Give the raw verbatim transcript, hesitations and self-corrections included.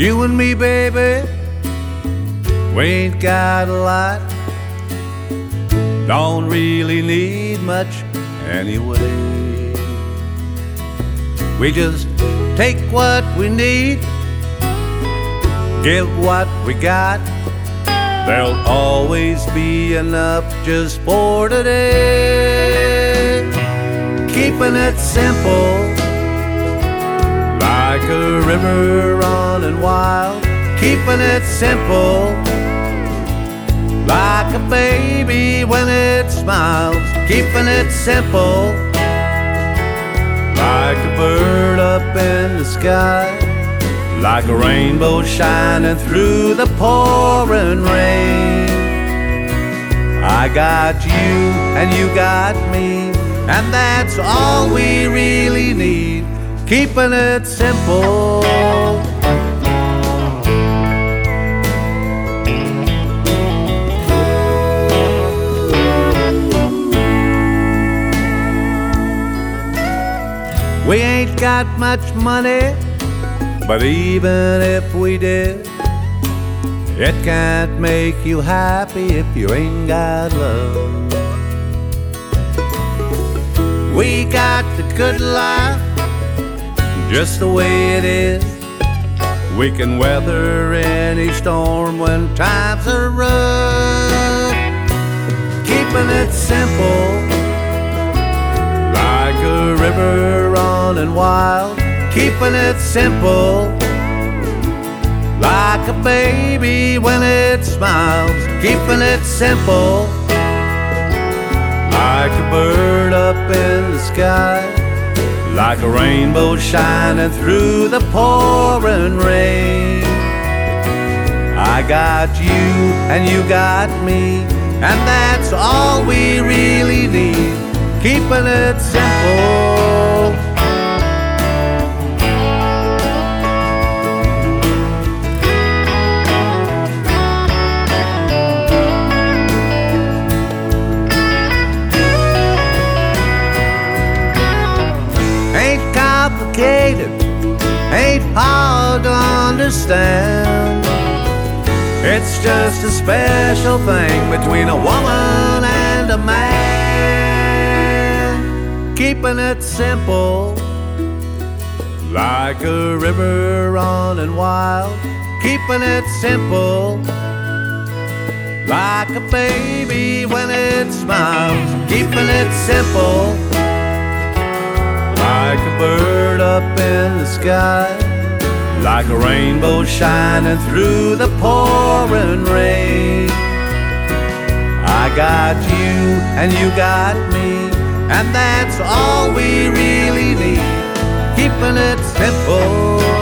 You and me, baby, we ain't got a lot. Don't really need much anyway. We just take what we need, give what we got. There'll always be enough just for today. Keeping it simple, like a river running wild. Keeping it simple, like a baby when it smiles. Keeping it simple, like a bird up in the sky. Like a rainbow shining through the pouring rain. I got you and you got me, and that's all we really need. Keeping it simple. We ain't got much money, but even if we did, it can't make you happy if you ain't got love. We got the good life just the way it is. We can weather any storm when times are rough. Keeping it simple, like a river running wild. Keeping it simple, like a baby when it smiles. Keeping it simple, like a bird up in the sky. Like a rainbow shining through the pouring rain. I got you and you got me, and that's all we really need. Keeping it simple. Ain't hard to understand. It's just a special thing between a woman and a man. Keeping it simple, like a river running wild. Keeping it simple, like a baby when it smiles. Keeping it simple, like a bird up in the sky. Like a rainbow shining through the pouring rain. I got you and you got me, and that's all we really need. Keeping it simple.